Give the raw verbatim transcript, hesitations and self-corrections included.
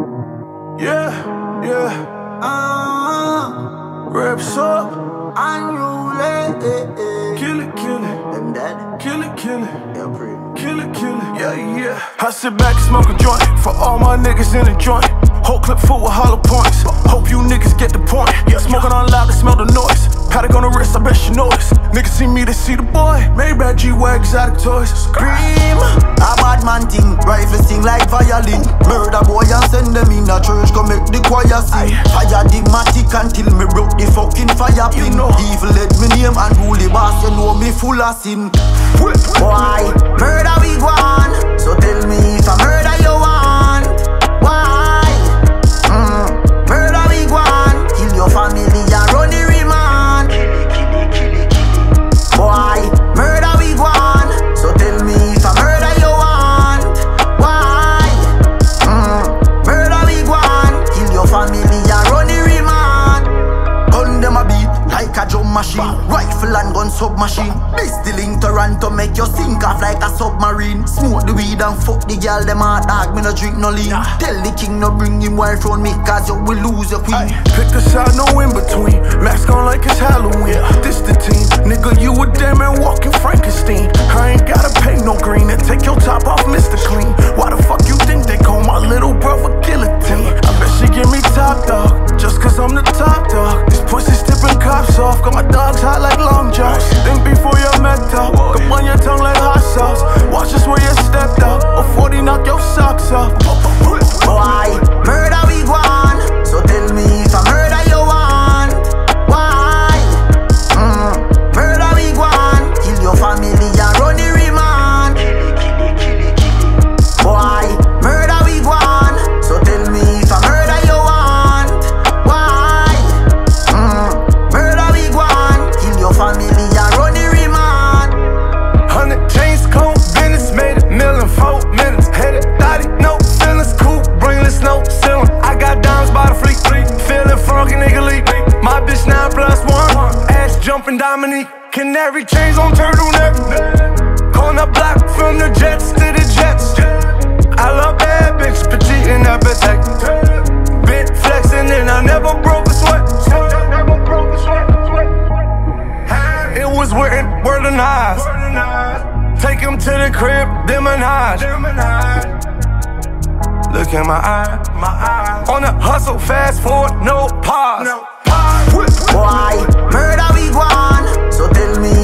Yeah, yeah. Uh, Reps up. Unruly. Kill it, kill it. Them dead. Kill it, kill it. Yeah, pretty. Kill it, kill it. Yeah, yeah. I sit back and smoke a joint for all my niggas in the joint. Whole clip full with hollow points. Hope you niggas get the point. Yeah, smoking on loud to smell the noise. Paddock on the wrist, I bet you notice. Niggas see me, they see the boy. Maybach G-Wag, exotic toys. Scream. A bad man thing, rifle sing like violin. Murder boy and send them in a church, go make the choir sing. Fire dogmatic until me broke the fucking fire pin. You know. Evil let me name and rule the boss, you know me full of sin. Boy, murder we go on. So tell me if I murder you want. Why? Mm. Murder we go on. Kill your family and run the remand. Boy, murder we go on. So tell me if I murder you want. Why? Mm. Murder we go on. Kill your family and run the remand. Gun them a beat like a drum machine. Rifle and gun submachine. This the link Toronto make you sink off like a submarine. Smoke the weed and fuck the girl them hard dog. Me no drink no lean. Nah. Tell the king no bring him wife round me cause you will lose your queen. Aye. Pick a side, no in between. Mask on like it's Halloween. Yeah. This the team. Nigga, you a damn man walking Frankenstein. I ain't gotta pay no green and take your top off, Mister Clean. Why the fuck you think they call my little brother guillotine? I bet she give me top dog just cause I'm the top dog. This pussy tipping cops off. Got my dogs hot like Long Johns. Think before you're met up. Come on your tongue like hot sauce. Watch this where you stepped out. A forty knock your socks off. Why? Murder we go on. So tell me if I murder you want. Why? Mm. Murder we go on. Kill your family and run the remand. Why? Murder we go on. So tell me if I murder you want. Why? Mm. Murder we go on. Kill your family and run the remand. Hundred chains, cold business, made a million four minutes. Headed thotty, no feelings, cool, brainless, no ceiling. I got diamonds by the fleet, feeling funky, nigga leak. My bitch nine plus one, ass jumping Dominique. Canary chains on turtleneck. Corner block from the jets to the jets. I love bad bitch, petite and appetite. Bit flexing and I never broke a sweat. Never broke a sweat. It was written, word and eyes. Take him to the crib, demonize. Look in my eye, my eye. On the hustle, fast forward, no pause. No pause. Why? Murder we go on. So tell me